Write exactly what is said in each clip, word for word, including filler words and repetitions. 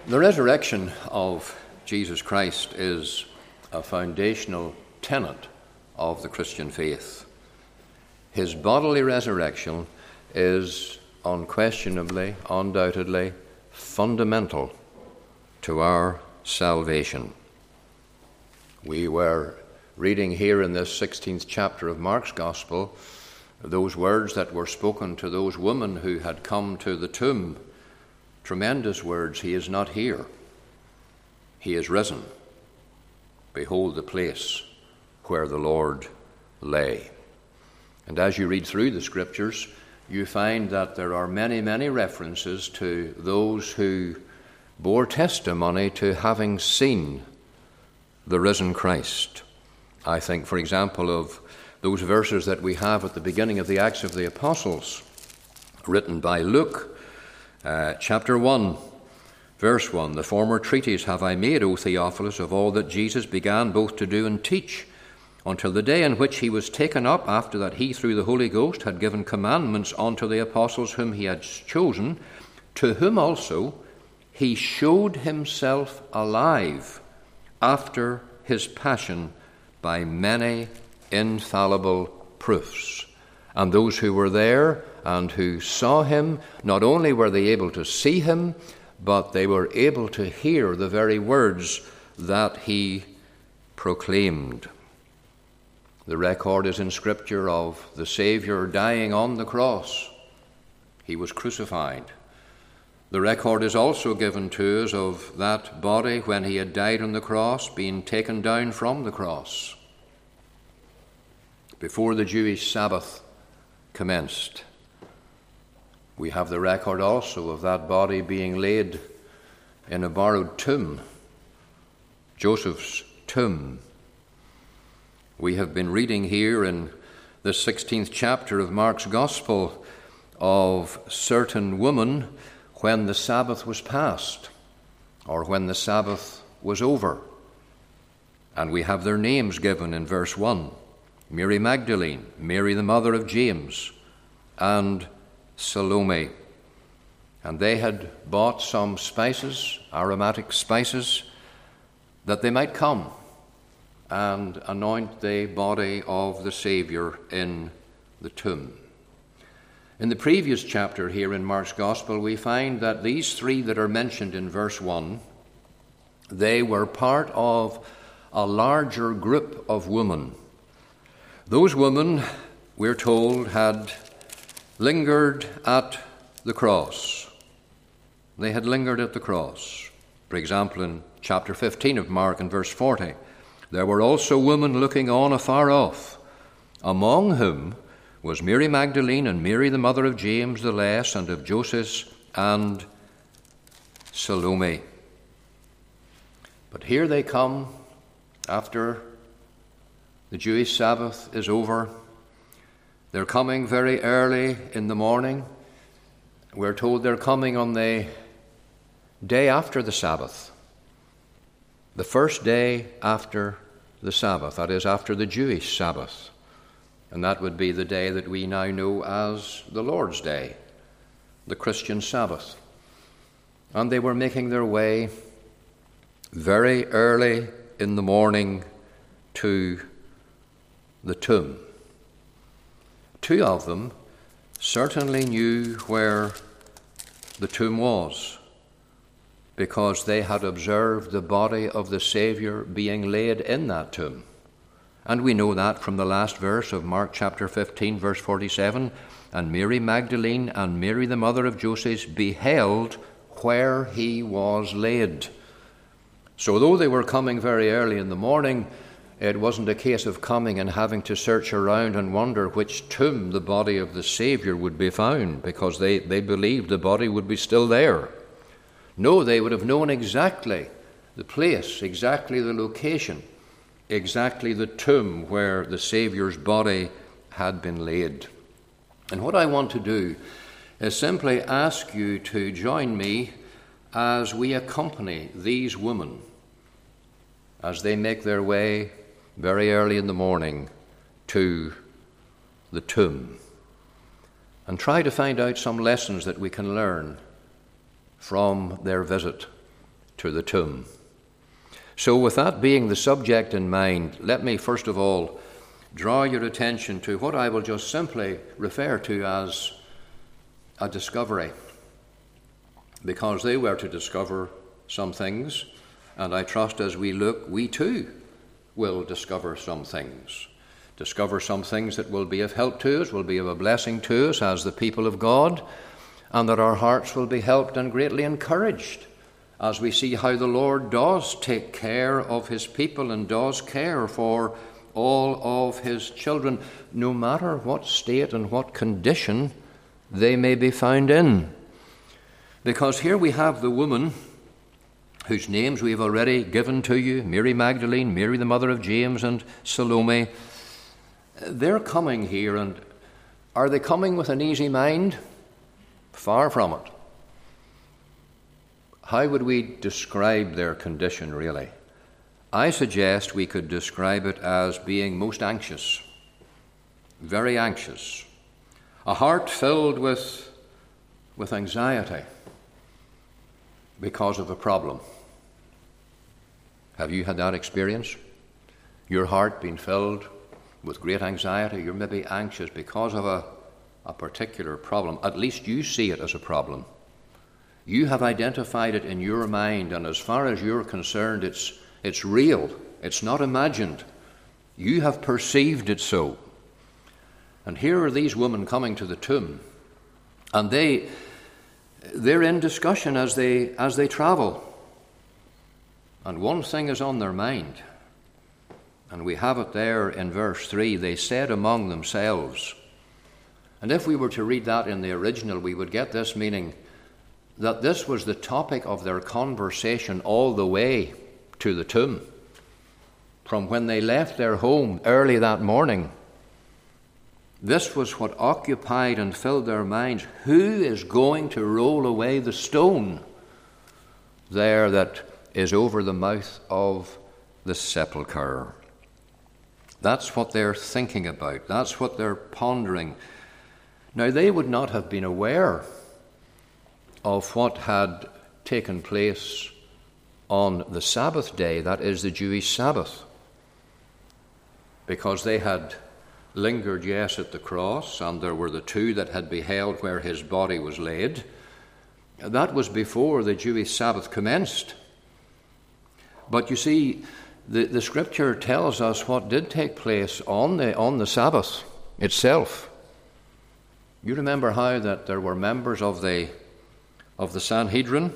The resurrection of Jesus Christ is a foundational tenet of the Christian faith. His bodily resurrection is unquestionably, undoubtedly fundamental to our salvation. We were reading here in this sixteenth chapter of Mark's Gospel those words that were spoken to those women who had come to the tomb. Tremendous words. He is not here. He is risen. Behold the place where the Lord lay. And as you read through the Scriptures, you find that there are many, many references to those who bore testimony to having seen the risen Christ. I think, for example, of those verses that we have at the beginning of the Acts of the Apostles, written by Luke, uh, chapter one, verse one. The former treatise have I made, O Theophilus, of all that Jesus began both to do and teach, until the day in which he was taken up, after that he through the Holy Ghost had given commandments unto the apostles whom he had chosen, to whom also he showed himself alive after his passion by many infallible proofs. And those who were there and who saw him, not only were they able to see him, but they were able to hear the very words that he proclaimed. The record is in Scripture of the Saviour dying on the cross. He was crucified. The record is also given to us of that body when he had died on the cross, being taken down from the cross. Before the Jewish Sabbath commenced, we have the record also of that body being laid in a borrowed tomb, Joseph's tomb. We have been reading here in the sixteenth chapter of Mark's Gospel of certain women when the Sabbath was past, or when the Sabbath was over. And we have their names given in verse one. Mary Magdalene, Mary the mother of James, and Salome. And they had bought some spices, aromatic spices, that they might come and anoint the body of the Saviour in the tomb. In the previous chapter here in Mark's Gospel, we find that these three that are mentioned in verse one, they were part of a larger group of women. Those women, we're told, had lingered at the cross. They had lingered at the cross. For example, in chapter fifteen of Mark and verse forty, there were also women looking on afar off, among whom was Mary Magdalene and Mary the mother of James the Less and of Joseph and Salome. But here they come after the Jewish Sabbath is over. They're coming very early in the morning. We're told they're coming on the day after the Sabbath, the first day after the Sabbath, that is, after the Jewish Sabbath. And that would be the day that we now know as the Lord's Day, the Christian Sabbath. And they were making their way very early in the morning to the tomb. Two of them certainly knew where the tomb was, because they had observed the body of the Saviour being laid in that tomb. And we know that from the last verse of Mark chapter fifteen, verse forty-seven. And Mary Magdalene and Mary the mother of Joseph beheld where he was laid. So though they were coming very early in the morning, it wasn't a case of coming and having to search around and wonder which tomb the body of the Saviour would be found, because they, they believed the body would be still there. No, they would have known exactly the place, exactly the location, exactly the tomb where the Saviour's body had been laid. And what I want to do is simply ask you to join me as we accompany these women as they make their way very early in the morning to the tomb, and try to find out some lessons that we can learn from their visit to the tomb. So with that being the subject in mind, let me first of all draw your attention to what I will just simply refer to as a discovery, because they were to discover some things, and I trust as we look, we too will discover some things. Discover some things that will be of help to us, will be of a blessing to us as the people of God, and that our hearts will be helped and greatly encouraged as we see how the Lord does take care of his people and does care for all of his children, no matter what state and what condition they may be found in. Because here we have the woman whose names we have already given to you, Mary Magdalene, Mary the mother of James, and Salome. They're coming here, and are they coming with an easy mind? Far from it. How would we describe their condition, really? I suggest we could describe it as being most anxious, very anxious, a heart filled with, with anxiety because of a problem. Have you had that experience? Your heart being filled with great anxiety? You're maybe anxious because of a, a particular problem. At least you see it as a problem. You have identified it in your mind, and as far as you're concerned, it's It's real. It's not imagined. You have perceived it so. And here are these women coming to the tomb, and they, they're in discussion as they, as they travel. And one thing is on their mind, and we have it there in verse three. They said among themselves. And if we were to read that in the original, we would get this meaning, that this was the topic of their conversation all the way to the tomb. From when they left their home early that morning, this was what occupied and filled their minds. Who is going to roll away the stone there that is over the mouth of the sepulchre? That's what they're thinking about. That's what they're pondering. Now, they would not have been aware of what had taken place on the Sabbath day, that is the Jewish Sabbath, because they had lingered, yes, at the cross, and there were the two that had beheld where his body was laid. That was before the Jewish Sabbath commenced. But you see, the, the Scripture tells us what did take place on the, on the Sabbath itself. You remember how that there were members of the, of the Sanhedrin,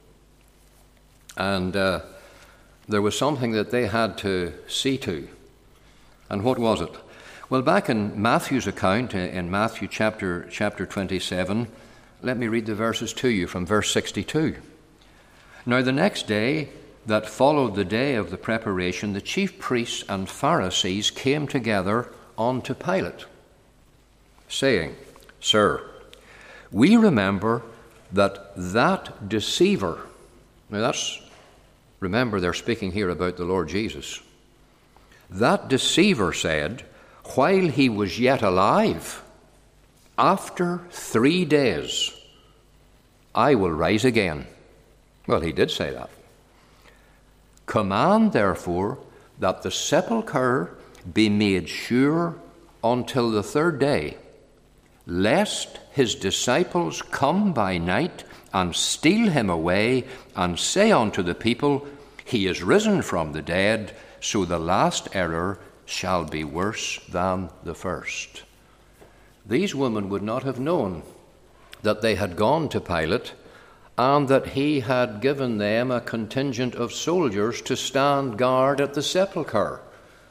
and uh, there was something that they had to see to. And what was it? Well, back in Matthew's account, in Matthew chapter, chapter twenty-seven, let me read the verses to you from verse sixty-two. Now the next day that followed the day of the preparation, the chief priests and Pharisees came together unto Pilate, saying, Sir, we remember that that deceiver, now that's, remember they're speaking here about the Lord Jesus, that deceiver said, while he was yet alive, after three days, I will rise again. Well, he did say that. Command, therefore, that the sepulchre be made sure until the third day, lest his disciples come by night and steal him away and say unto the people, he is risen from the dead, so the last error shall be worse than the first. These women would not have known that they had gone to Pilate and that he had given them a contingent of soldiers to stand guard at the sepulchre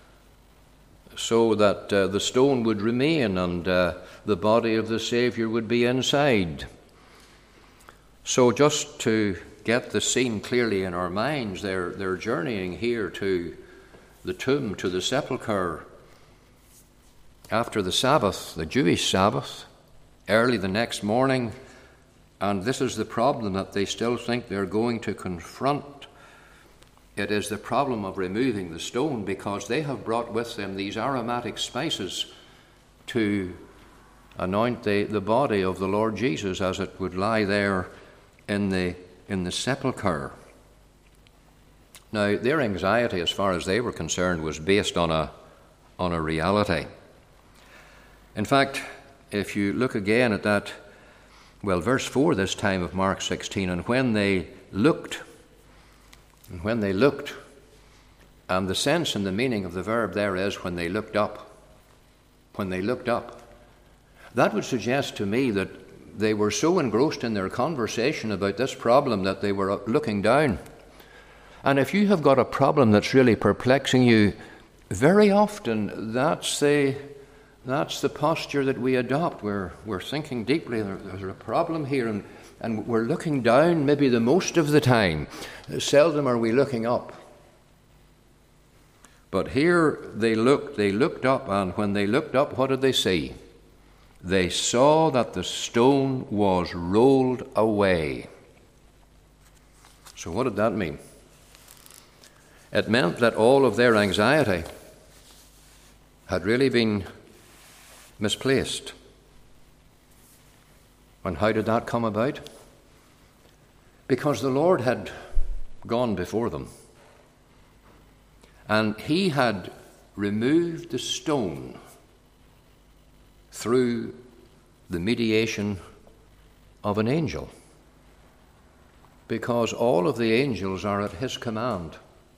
so that uh, the stone would remain and uh, the body of the Saviour would be inside. So just to get the scene clearly in our minds, they're, they're journeying here to the tomb, to the sepulchre, after the Sabbath, the Jewish Sabbath, early the next morning, and this is the problem that they still think they're going to confront. It is the problem of removing the stone, because they have brought with them these aromatic spices to anoint the, the body of the Lord Jesus as it would lie there in the, in the sepulchre. Now, their anxiety, as far as they were concerned, was based on a, on a reality. In fact, if you look again at that, well, verse four this time of Mark sixteen, and when they looked, and when they looked, and the sense and the meaning of the verb there is when they looked up. When they looked up. That would suggest to me that they were so engrossed in their conversation about this problem that they were looking down. And if you have got a problem that's really perplexing you, very often that's the, that's the posture that we adopt. We're, we're thinking deeply, there's a problem here, and, and we're looking down maybe the most of the time. Seldom are we looking up. But here they looked, they looked up, and when they looked up, what did they see? They saw that the stone was rolled away. So what did that mean? It meant that all of their anxiety had really been misplaced. And how did that come about? Because the Lord had gone before them. And he had removed the stone through the mediation of an angel. Because all of the angels are at his command.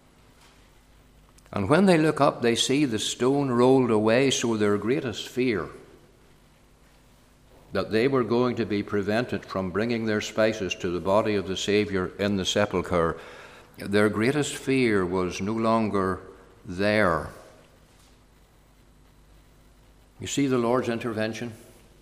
And when they look up, they see the stone rolled away, so their greatest fear, that they were going to be prevented from bringing their spices to the body of the Saviour in the sepulchre, their greatest fear was no longer there. You see the Lord's intervention?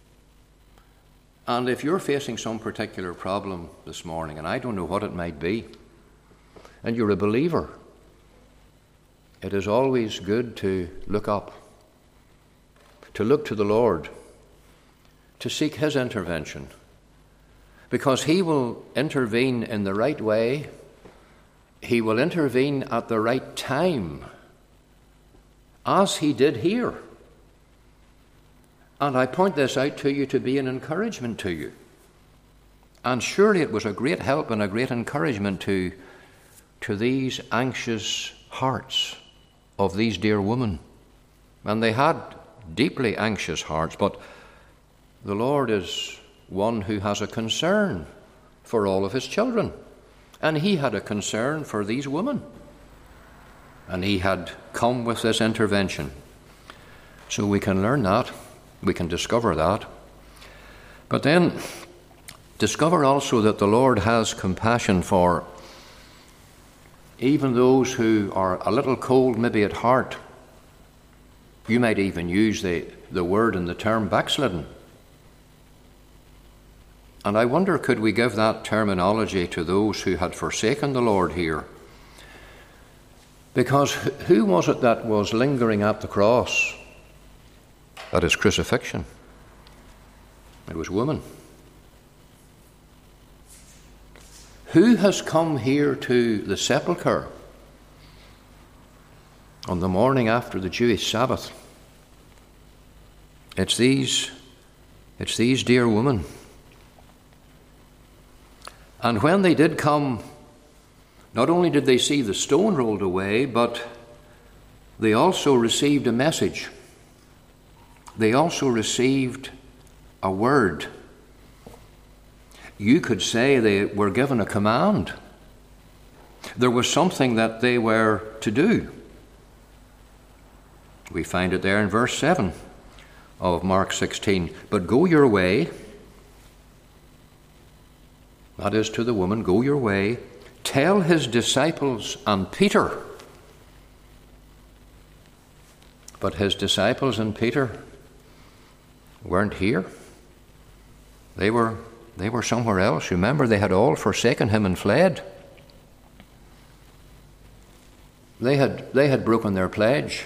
And if you're facing some particular problem this morning, and I don't know what it might be, and you're a believer, it is always good to look up, to look to the Lord, to seek his intervention, because he will intervene in the right way. He will intervene at the right time, as he did here. And I point this out to you to be an encouragement to you. And surely it was a great help and a great encouragement to, to these anxious hearts of these dear women. And they had deeply anxious hearts, but the Lord is one who has a concern for all of his children. And he had a concern for these women. And he had come with this intervention. So we can learn that. We can discover that. But then discover also that the Lord has compassion for even those who are a little cold maybe at heart. You might even use the, the word and the term backslidden. And I wonder, could we give that terminology to those who had forsaken the Lord here? Because who was it that was lingering at the cross at his crucifixion? It was woman. Who has come here to the sepulchre on the morning after the Jewish Sabbath? It's these, it's these dear women. And when they did come, not only did they see the stone rolled away, but they also received a message. They also received a word. You could say they were given a command. There was something that they were to do. We find it there in verse seven of Mark sixteen. But go your way. That is to the woman, go your way, tell his disciples and Peter. But his disciples and Peter weren't here. They were, they were somewhere else. Remember, they had all forsaken him and fled. They had, they had broken their pledge.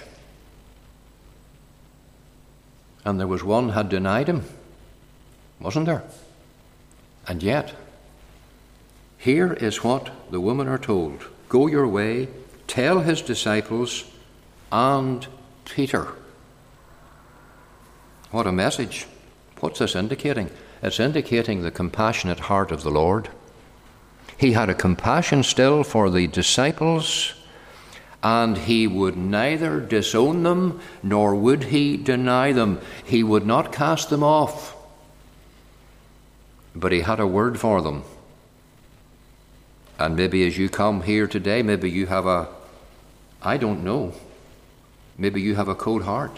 And there was one had denied him, wasn't there? And yet, here is what the women are told. Go your way, tell his disciples and Peter. What a message. What's this indicating? It's indicating the compassionate heart of the Lord. He had a compassion still for the disciples, and he would neither disown them nor would he deny them. He would not cast them off. But he had a word for them. And maybe as you come here today, maybe you have a, I don't know, maybe you have a cold heart.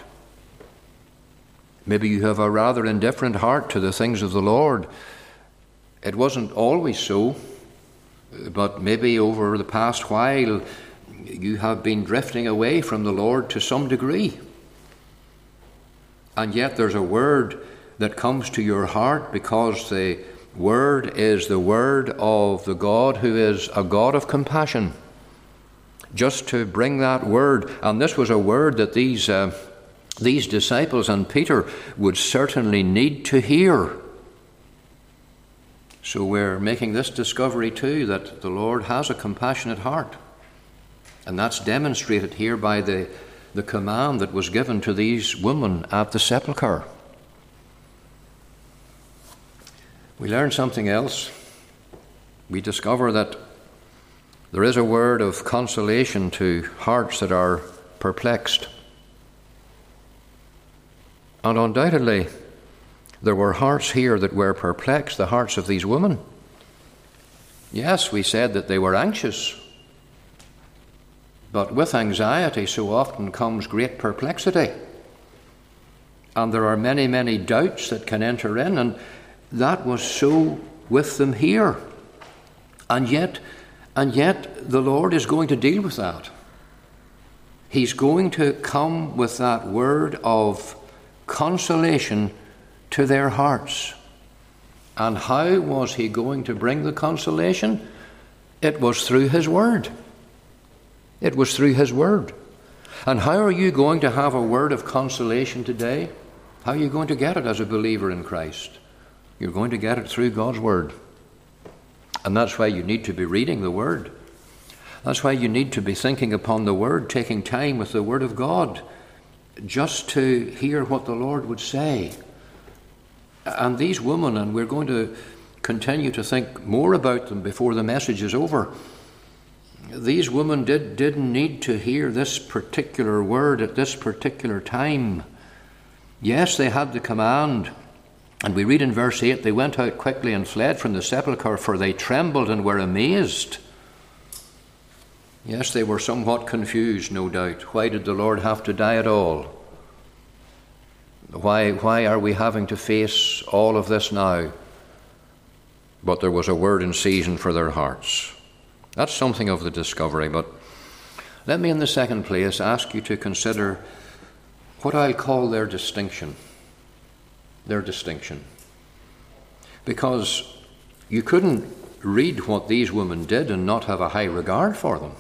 Maybe you have a rather indifferent heart to the things of the Lord. It wasn't always so, but maybe over the past while you have been drifting away from the Lord to some degree. And yet there's a word that comes to your heart, because the word is the word of the God who is a God of compassion. Just to bring that word, and this was a word that these uh, these disciples and Peter would certainly need to hear. So we're making this discovery too, that the Lord has a compassionate heart. And that's demonstrated here by the, the command that was given to these women at the sepulchre. We learn something else. We discover that there is a word of consolation to hearts that are perplexed. And undoubtedly, there were hearts here that were perplexed, the hearts of these women. Yes, we said that they were anxious. But with anxiety so often comes great perplexity. And there are many, many doubts that can enter in, and that was so with them here. And yet, and yet the Lord is going to deal with that. He's going to come with that word of consolation to their hearts. And how was he going to bring the consolation? It was through his word. It was through his word. And how are you going to have a word of consolation today? How are you going to get it as a believer in Christ? You're going to get it through God's word. And that's why you need to be reading the word. That's why you need to be thinking upon the word, taking time with the word of God, just to hear what the Lord would say. And these women, and we're going to continue to think more about them before the message is over, these women did, didn't need to hear this particular word at this particular time. Yes, they had the command. And we read in verse eight, they went out quickly and fled from the sepulchre, for they trembled and were amazed. Yes, they were somewhat confused, no doubt. Why did the Lord have to die at all? Why, why are we having to face all of this now? But there was a word in season for their hearts. That's something of the discovery. But let me, in the second place, ask you to consider what I'll call their distinction. Their distinction. Because you couldn't read what these women did and not have a high regard for them.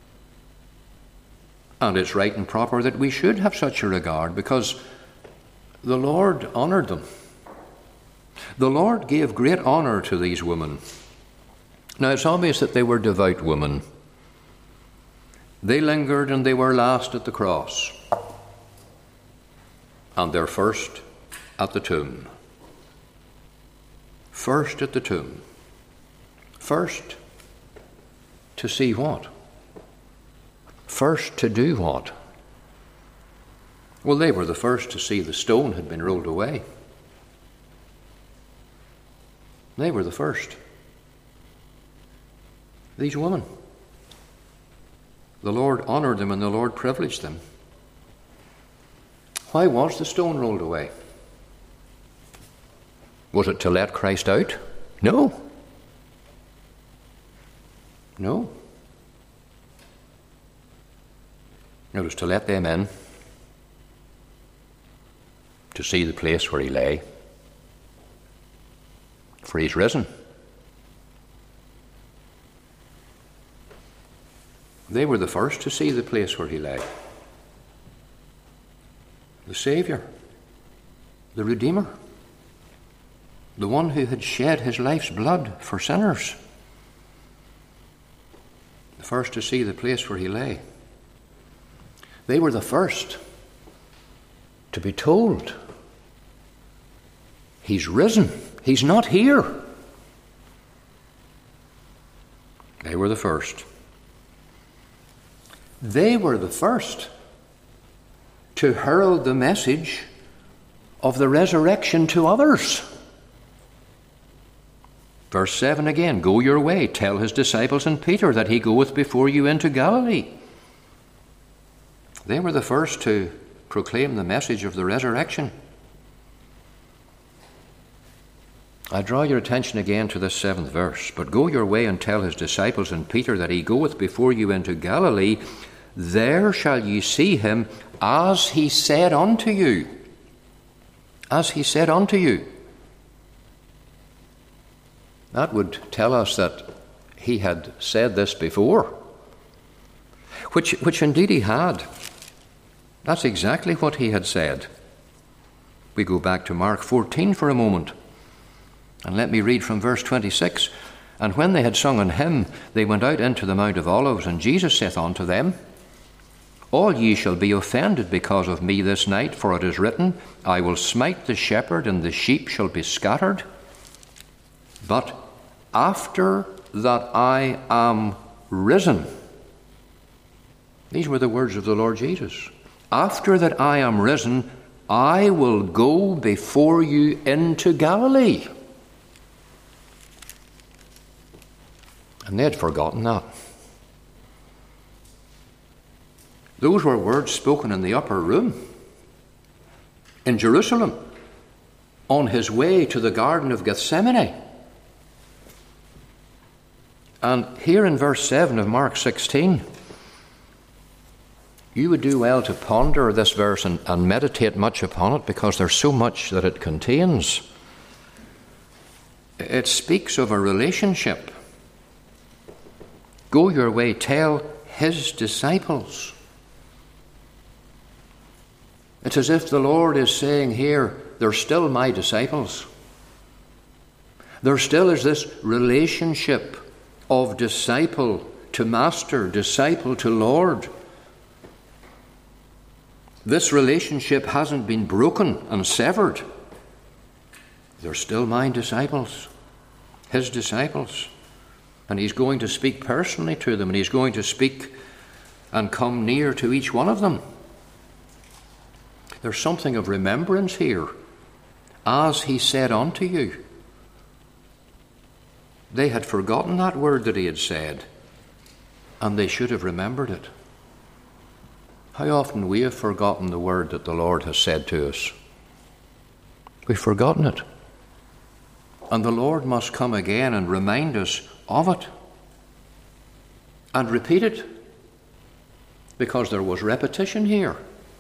And it's right and proper that we should have such a regard, because the Lord honoured them. The Lord gave great honour to these women. Now, it's obvious that they were devout women. They lingered and they were last at the cross. And they're first at the tomb. First at the tomb. First to see what? First to do what? Well, they were the first to see the stone had been rolled away. They were the first. These women. The Lord honoured them and the Lord privileged them. Why was the stone rolled away? Was it to let Christ out? No. No. It was to let them in, to see the place where he lay. For he's risen. They were the first to see the place where he lay. The Saviour, the Redeemer, the one who had shed his life's blood for sinners. The first to see the place where he lay. They were the first to be told, he's risen, he's not here. They were the first. They were the first to herald the message of the resurrection to others. Verse seven again, go your way, tell his disciples and Peter that he goeth before you into Galilee. They were the first to proclaim the message of the resurrection. I draw your attention again to this seventh verse. But go your way and tell his disciples and Peter that he goeth before you into Galilee. There shall ye see him as he said unto you. As he said unto you. That would tell us that he had said this before. Which, which indeed he had. That's exactly what he had said. We go back to Mark fourteen for a moment. And let me read from verse twenty-six. And when they had sung an hymn, they went out into the Mount of Olives, and Jesus saith unto them, all ye shall be offended because of me this night, for it is written, I will smite the shepherd, and the sheep shall be scattered. But after that I am risen. These were the words of the Lord Jesus. After that I am risen, I will go before you into Galilee. And they had forgotten that. Those were words spoken in the upper room in Jerusalem on his way to the Garden of Gethsemane. And here in verse seven of Mark sixteen, you would do well to ponder this verse and, and meditate much upon it, because there's so much that it contains. It speaks of a relationship. Go your way, tell his disciples. It's as if the Lord is saying here, they're still my disciples. There still is this relationship of disciple to master, disciple to Lord. This relationship hasn't been broken and severed. They're still my disciples, his disciples. And he's going to speak personally to them, and he's going to speak and come near to each one of them. There's something of remembrance here. As he said unto you. They had forgotten that word that he had said, and they should have remembered it. How often we have forgotten the word that the Lord has said to us. We've forgotten it. And the Lord must come again and remind us of it and repeat it, because there was repetition here.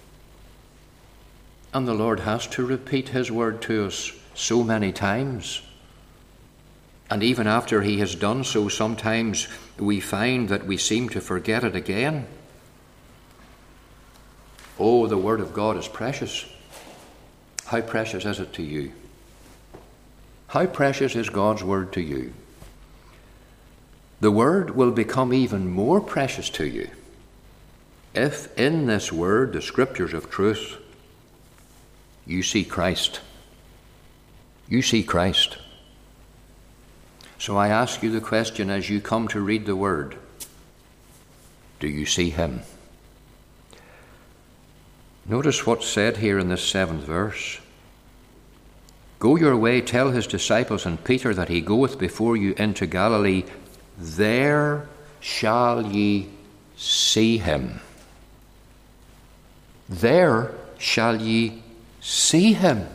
And the Lord has to repeat his word to us so many times. And even after he has done so, sometimes we find that we seem to forget it again. Oh, the word of God is precious. How precious is it to you? How precious is God's word to you? The word will become even more precious to you if in this word, the scriptures of truth, you see Christ. You see Christ. So I ask you the question as you come to read the word, do you see him? Notice what's said here in this seventh verse. Go your way, tell his disciples and Peter that he goeth before you into Galilee. There shall ye see him. There shall ye see him.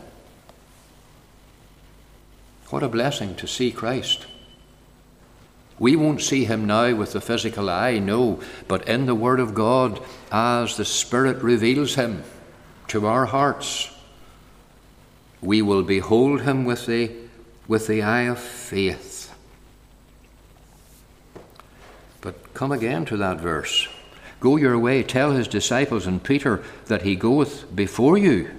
What a blessing to see Christ. We won't see him now with the physical eye, no, but in the Word of God, as the Spirit reveals him to our hearts, we will behold him with the, with the eye of faith. But come again to that verse. Go your way, tell his disciples and Peter that he goeth before you.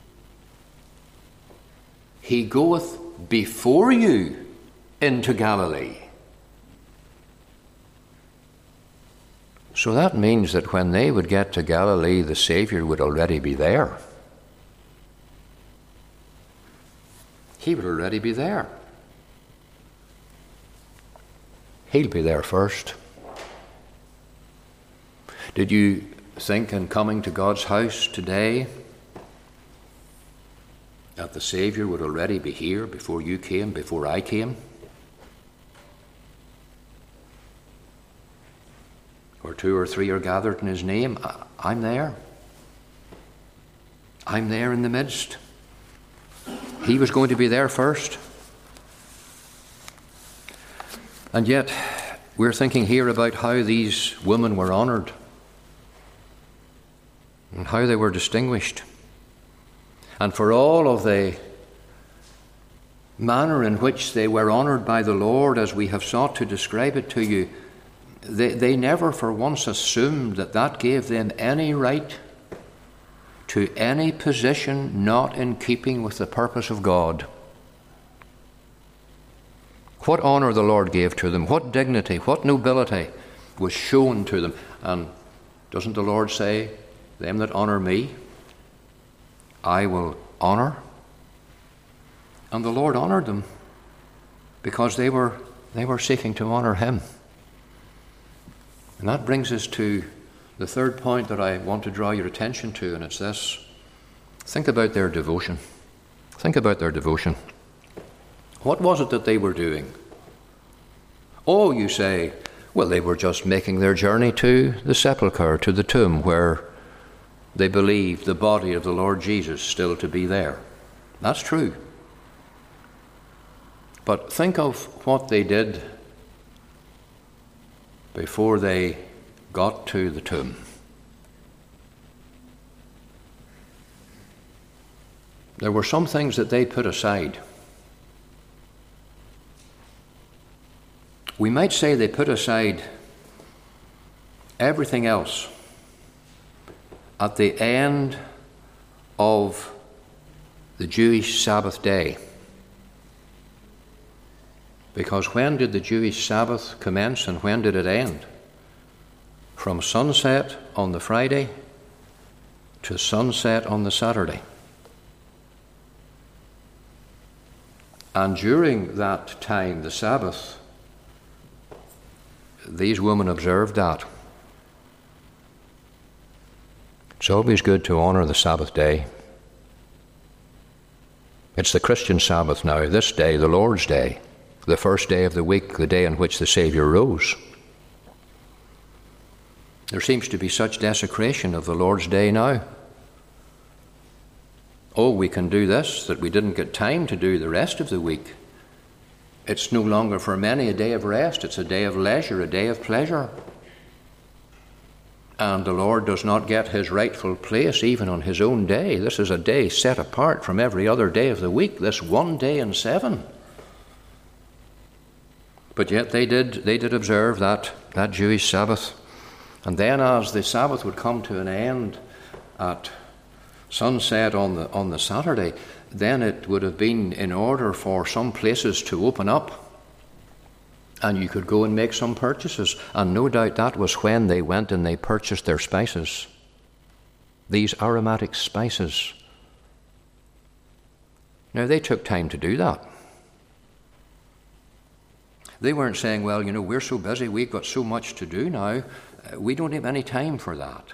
He goeth before you into Galilee. So that means that when they would get to Galilee, the Saviour would already be there. He would already be there. He'll be there first. Did you think in coming to God's house today that the Saviour would already be here before you came, before I came? Where two or three are gathered in his name, I'm there. I'm there in the midst. He was going to be there first. And yet, we're thinking here about how these women were honoured and how they were distinguished. And for all of the manner in which they were honoured by the Lord, as we have sought to describe it to you, they, they never for once assumed that that gave them any right to any position not in keeping with the purpose of God. What honour the Lord gave to them, what dignity, what nobility was shown to them. And doesn't the Lord say, them that honour me, I will honour? And the Lord honoured them because they were, they were seeking to honour him. And that brings us to the third point that I want to draw your attention to, and it's this. Think about their devotion. Think about their devotion. What was it that they were doing? Oh, you say, well, they were just making their journey to the sepulchre, to the tomb, where they believed the body of the Lord Jesus still to be there. That's true. But think of what they did before they got to the tomb. There were some things that they put aside. We might say they put aside everything else at the end of the Jewish Sabbath day. Because when did the Jewish Sabbath commence and when did it end? From sunset on the Friday to sunset on the Saturday. And during that time, the Sabbath, these women observed that. It's always good to honour the Sabbath day. It's the Christian Sabbath now, this day, the Lord's Day, the first day of the week, the day on which the Saviour rose. There seems to be such desecration of the Lord's Day now. Oh, we can do this, that we didn't get time to do the rest of the week. It's no longer for many a day of rest. It's a day of leisure, a day of pleasure. And the Lord does not get his rightful place even on his own day. This is a day set apart from every other day of the week, this one day in seven. But yet they did, they did observe that, that Jewish Sabbath. And then as the Sabbath would come to an end at sunset on the on the Saturday, then it would have been in order for some places to open up and you could go and make some purchases. And no doubt that was when they went and they purchased their spices, these aromatic spices. Now, they took time to do that. They weren't saying, well, you know, we're so busy, we've got so much to do now, we don't have any time for that.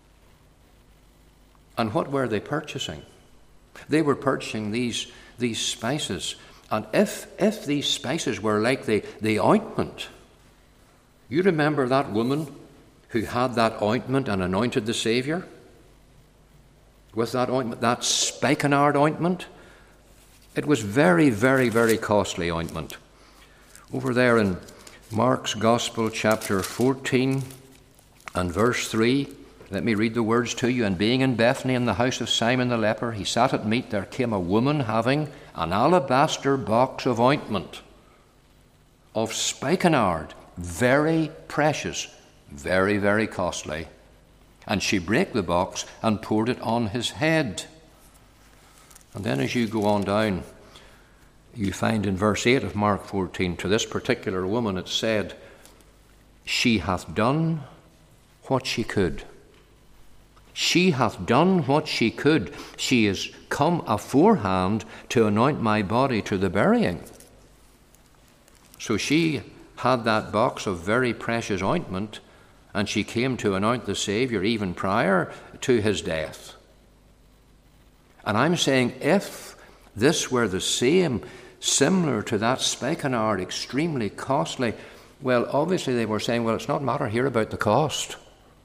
And what were they purchasing? They were purchasing these, these spices. And if, if these spices were like the, the ointment, you remember that woman who had that ointment and anointed the Saviour with that ointment, that spikenard ointment? It was very, very, very costly ointment. Over there in Mark's Gospel, chapter fourteen and verse three, let me read the words to you. And being in Bethany in the house of Simon the leper, he sat at meat. There came a woman having an alabaster box of ointment, of spikenard, very precious, very, very costly. And she brake the box and poured it on his head. And then as you go on down, you find in verse eight of Mark fourteen, to this particular woman it said, she hath done what she could. She hath done what she could. She is come aforehand to anoint my body to the burying. So she had that box of very precious ointment, and she came to anoint the Saviour even prior to his death. And I'm saying, if this were the same, similar to that spikenard, extremely costly, well, obviously they were saying, well, it's not a matter here about the cost.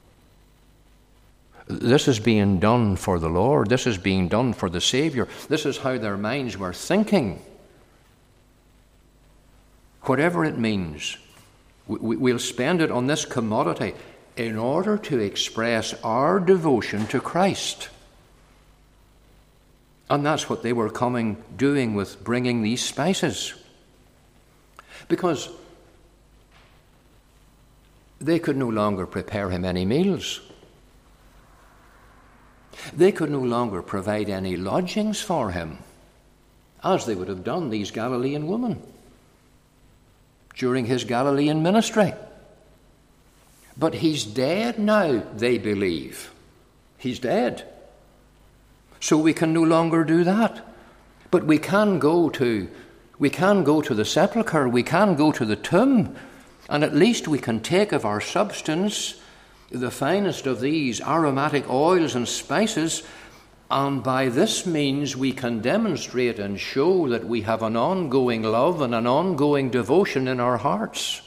This is being done for the Lord. This is being done for the Saviour. This is how their minds were thinking. Whatever it means, we'll spend it on this commodity in order to express our devotion to Christ. And that's what they were coming, doing with bringing these spices. Because they could no longer prepare him any meals. They could no longer provide any lodgings for him, as they would have done, these Galilean women, during his Galilean ministry. But he's dead now, they believe. He's dead. So we can no longer do that. But we can go to, we can go to the sepulchre, we can go to the tomb, and at least we can take of our substance the finest of these aromatic oils and spices, and by this means we can demonstrate and show that we have an ongoing love and an ongoing devotion in our hearts.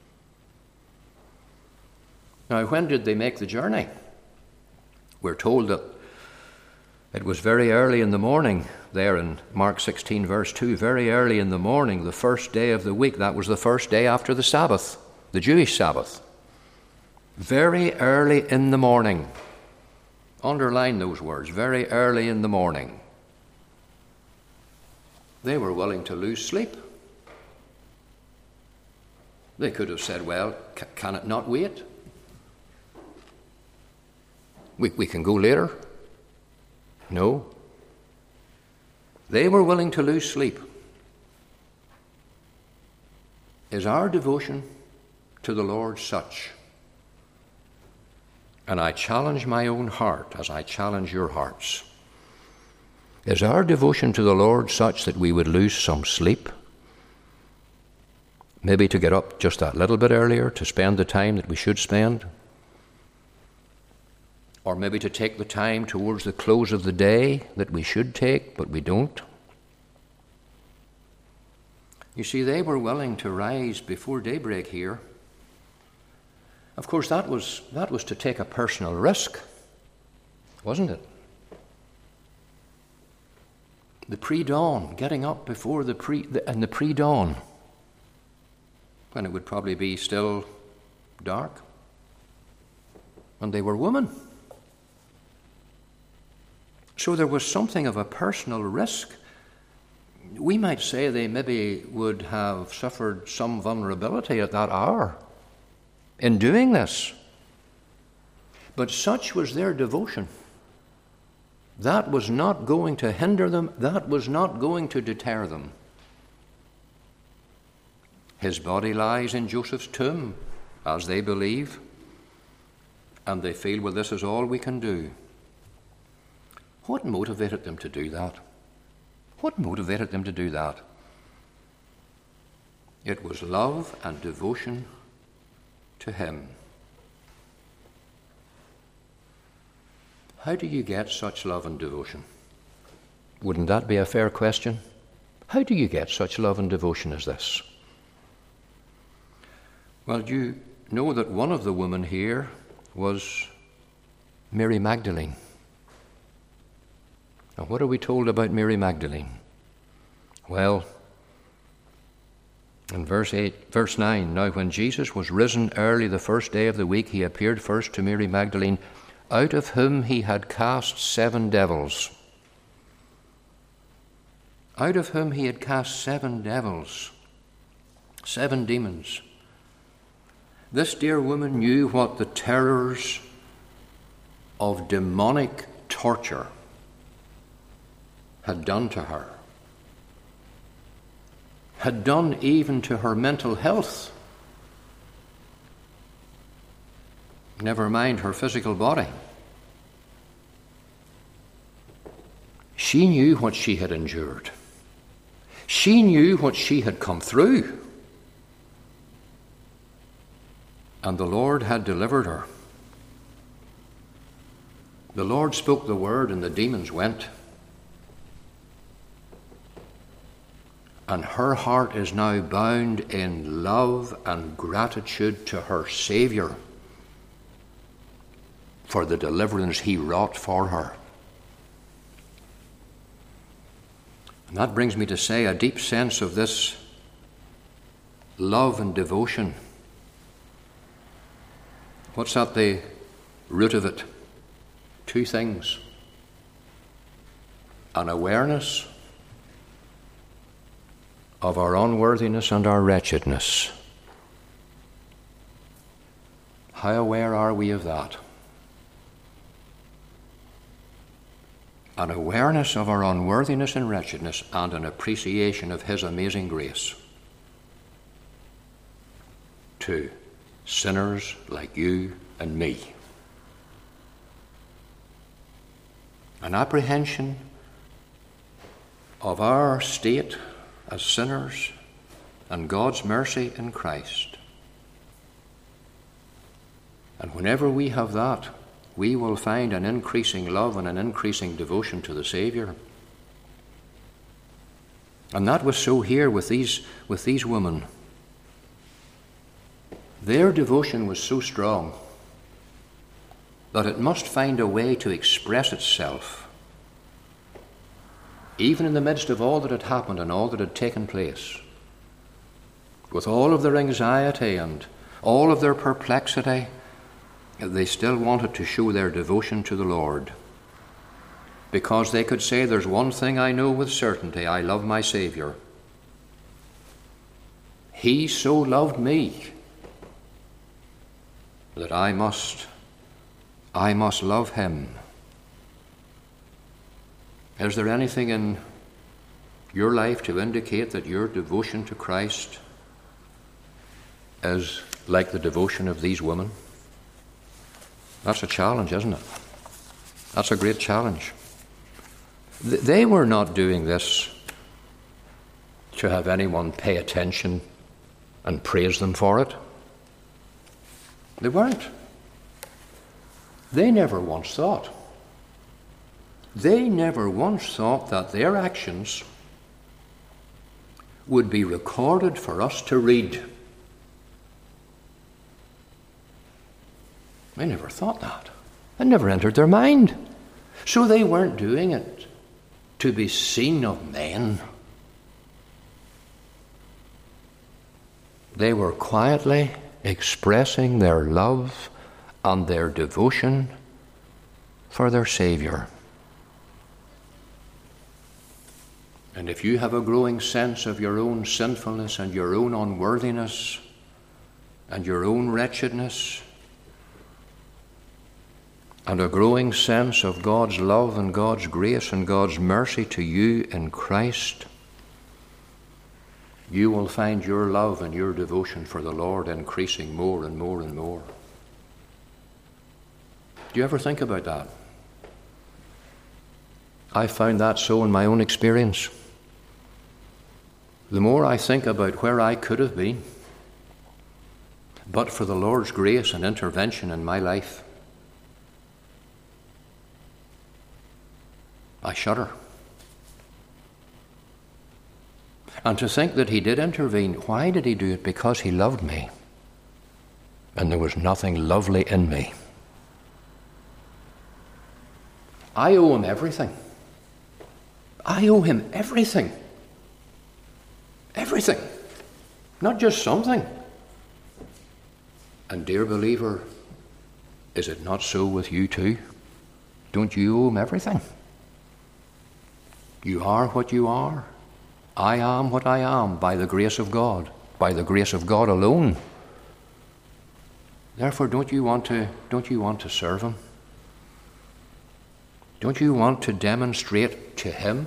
Now, when did they make the journey? We're told that it was very early in the morning, there in Mark sixteen, verse two, very early in the morning, the first day of the week. That was the first day after the Sabbath, the Jewish Sabbath. Very early in the morning. Underline those words, very early in the morning. They were willing to lose sleep. They could have said, well, c- can it not wait? We, we can go later. No. They were willing to lose sleep. Is our devotion to the Lord such? And I challenge my own heart as I challenge your hearts. Is our devotion to the Lord such that we would lose some sleep? Maybe to get up just that little bit earlier, to spend the time that we should spend? Or maybe to take the time towards the close of the day that we should take, but we don't? You see, they were willing to rise before daybreak here. Of course, that was that was to take a personal risk, wasn't it? The pre-dawn, getting up before the pre the, and the pre-dawn, when it would probably be still dark, and they were women. So there was something of a personal risk. We might say they maybe would have suffered some vulnerability at that hour in doing this. But such was their devotion. That was not going to hinder them. That was not going to deter them. His body lies in Joseph's tomb, as they believe, and they feel, well, this is all we can do. What motivated them to do that? What motivated them to do that? It was love and devotion to him. How do you get such love and devotion? Wouldn't that be a fair question? How do you get such love and devotion as this? Well, you know that one of the women here was Mary Magdalene. Now, what are we told about Mary Magdalene? Well, in verse eight, verse nine, now when Jesus was risen early the first day of the week, he appeared first to Mary Magdalene, out of whom he had cast seven devils. Out of whom he had cast seven devils, seven demons. This dear woman knew what the terrors of demonic torture had done to her, had done even to her mental health. Never mind her physical body. She knew what she had endured. She knew what she had come through. and the Lord had delivered her. The Lord spoke the word, and the demons went. And her heart is now bound in love and gratitude to her Saviour for the deliverance he wrought for her. And that brings me to say a deep sense of this love and devotion. What's at the root of it? Two things. An awareness of our unworthiness and our wretchedness. How aware are we of that? An awareness of our unworthiness and wretchedness, and an appreciation of his amazing grace to sinners like you and me. An apprehension of our state as sinners and God's mercy in Christ. And whenever we have that, we will find an increasing love and an increasing devotion to the Saviour. And that was so here with these, with these women. Their devotion was so strong that it must find a way to express itself, even in the midst of all that had happened and all that had taken place. With all of their anxiety and all of their perplexity, they still wanted to show their devotion to the Lord, because they could say, there's one thing I know with certainty: I love my Saviour. He so loved me that I must, I must love him. Is there anything in your life to indicate that your devotion to Christ is like the devotion of these women? That's a challenge, isn't it? That's a great challenge. They were not doing this to have anyone pay attention and praise them for it. They weren't. They never once thought. They never once thought that their actions would be recorded for us to read. They never thought that. It never entered their mind. So they weren't doing it to be seen of men. They were quietly expressing their love and their devotion for their Saviour. And if you have a growing sense of your own sinfulness and your own unworthiness and your own wretchedness, and a growing sense of God's love and God's grace and God's mercy to you in Christ, you will find your love and your devotion for the Lord increasing more and more and more. Do you ever think about that? I found that so in my own experience. The more I think about where I could have been, but for the Lord's grace and intervention in my life, I shudder. And to think that he did intervene, why did he do it? Because he loved me. And there was nothing lovely in me. I owe him everything. I owe him everything. Everything. Not just something. And dear believer, is it not so with you too? Don't you owe him everything? You are what you are. I am what I am by the grace of God, by the grace of God alone. Therefore, don't you want to, don't you want to serve him? Don't you want to demonstrate to him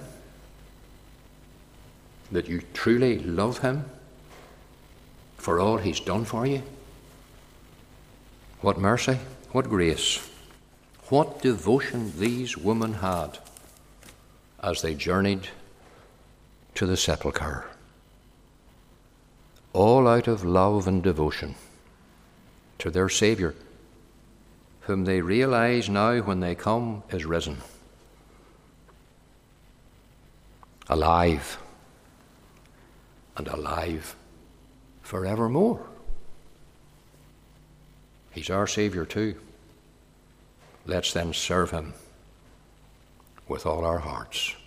that you truly love him for all he's done for you? What mercy, what grace, what devotion these women had as they journeyed to the sepulchre. All out of love and devotion. to their Saviour, whom they realize now when they come is risen, alive, and alive forevermore. He's our Saviour too. Let's then serve him with all our hearts.